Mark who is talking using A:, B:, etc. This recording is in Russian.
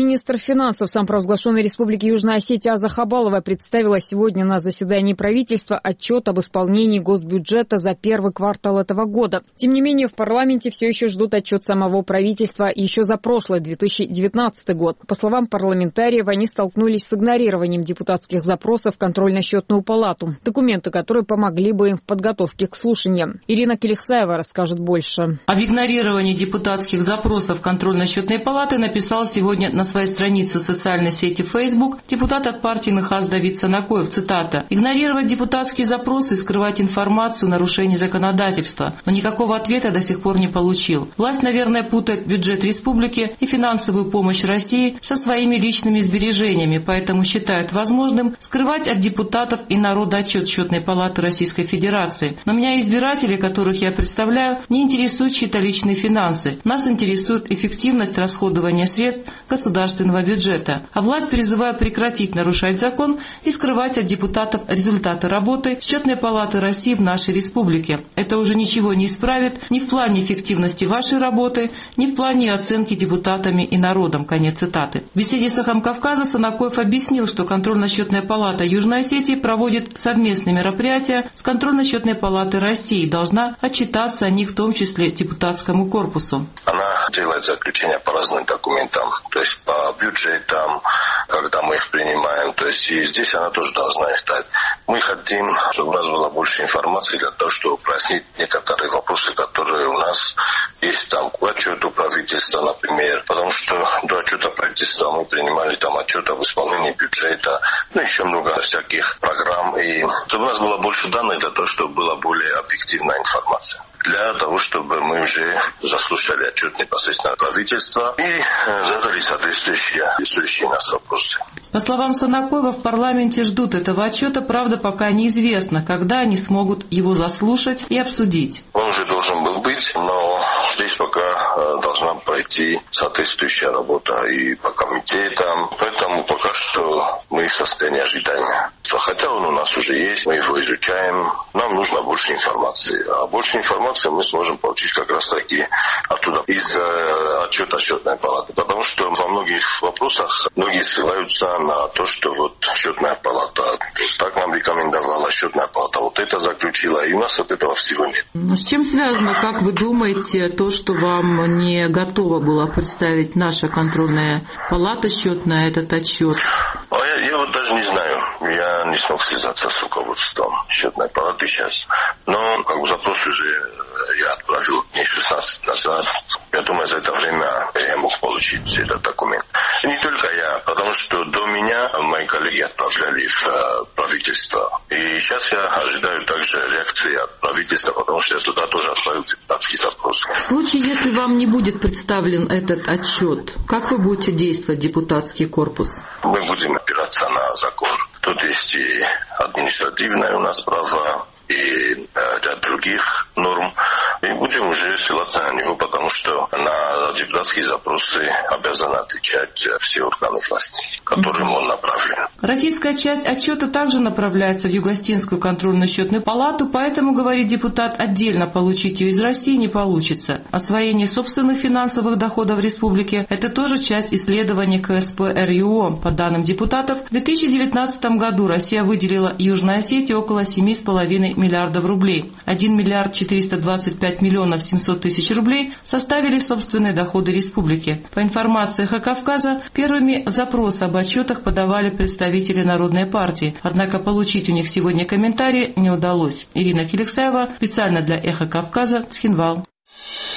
A: Министр финансов самопровозглашенной Республики Южная Осетия Аза Хабалова представила сегодня на заседании правительства отчет об исполнении госбюджета за первый квартал этого года. Тем не менее, в парламенте все еще ждут отчет самого правительства еще за прошлый 2019 год. По словам парламентариев, они столкнулись с игнорированием депутатских запросов в контрольно-счетную палату, документы, которые помогли бы им в подготовке к слушаниям. Ирина Келихсаева расскажет больше.
B: Об игнорировании депутатских запросов контрольно-счетной палаты написал сегодня на своей странице в социальной сети Facebook депутат от партии НХАС Давид Санакоев, цитата: «Игнорировать депутатские запросы и скрывать информацию – нарушение законодательства, но никакого ответа до сих пор не получил. Власть, наверное, путает бюджет республики и финансовую помощь России со своими личными сбережениями, поэтому считает возможным скрывать от депутатов и народа отчет Счетной палаты Российской Федерации. Но меня избиратели, которых я представляю, не интересуют чьи-то личные финансы. Нас интересует эффективность расходования средств государственного бюджета. А власть призывает прекратить нарушать закон и скрывать от депутатов результаты работы Счетной палаты России в нашей республике. Это уже ничего не исправит ни в плане эффективности вашей работы, ни в плане оценки депутатами и народом». Конец цитаты. В беседе с «Эхом Кавказа» Санакоев объяснил, что контрольно-счетная палата Южной Осетии проводит совместные мероприятия с контрольно-счетной палатой России и должна отчитаться о них, в том числе депутатскому корпусу.
C: Она делает заключения по разным документам, то есть по бюджетам, когда мы их принимаем, то есть и здесь она тоже должна их дать. Мы хотим, чтобы у нас было больше информации для того, чтобы прояснить некоторые вопросы, которые у нас есть там к отчету правительства, например, потому что до отчета правительства мы принимали там отчет об исполнении бюджета, еще много всяких программ, и чтобы у нас было больше данных для того, чтобы была более объективная информация. Для того, чтобы мы уже заслушали отчет непосредственно правительства и задали соответствующие нас вопросы.
B: По словам Санакоева, в парламенте ждут этого отчета, правда, пока неизвестно, когда они смогут его заслушать и обсудить.
C: Он уже должен был быть, но здесь пока должна пройти соответствующая работа и по комитетам, поэтому пока что мы в состоянии ожидания. Хотя он у нас уже есть, мы его изучаем, нам нужно больше информации, а больше информации мы сможем получить как раз таки оттуда, из отчета Счетной палаты. Потому что во многих вопросах многие ссылаются на то, что вот Счетная палата так нам рекомендовала, Счетная палата вот это заключила, и у нас от этого всего нет.
B: С чем связано, как вы думаете, то, что вам не готова была представить наша контрольная палата счетная этот отчет?
C: Я вот даже не знаю. Я не смог связаться с руководством Счетной палаты сейчас. Но запрос уже я отправил дней 16 назад. Я думаю, за это время я мог получить этот документ. И не только я, потому что до меня мои коллеги отправляли в правительство. И сейчас я ожидаю также реакции от правительства, потому что я туда тоже отправил депутатский запрос.
B: В случае, если вам не будет представлен этот отчет, как вы будете действовать, депутатский корпус?
C: Мы будем опираться на закон. Тут есть и административное у нас право, и ряд других норм. И будем уже ссылаться на него, потому что на депутатские запросы обязаны отвечать все органы власти, которым он направлен.
B: Российская часть отчета также направляется в Югостинскую контрольно-счетную палату, поэтому, говорит депутат, отдельно получить ее из России не получится. Освоение собственных финансовых доходов республики – это тоже часть исследования КСП РЮО. По данным депутатов, в 2019 году Россия выделила Южной Осетии около 7,5 миллиардов рублей. 1 миллиард 425 миллионов 700 тысяч рублей составили собственные доходы республики. По информации «Эхо Кавказа», первыми запросы об отчетах подавали представители Народной партии, однако получить у них сегодня комментарии не удалось. Ирина Келихсаева, специально для «Эхо Кавказа», Цхинвал.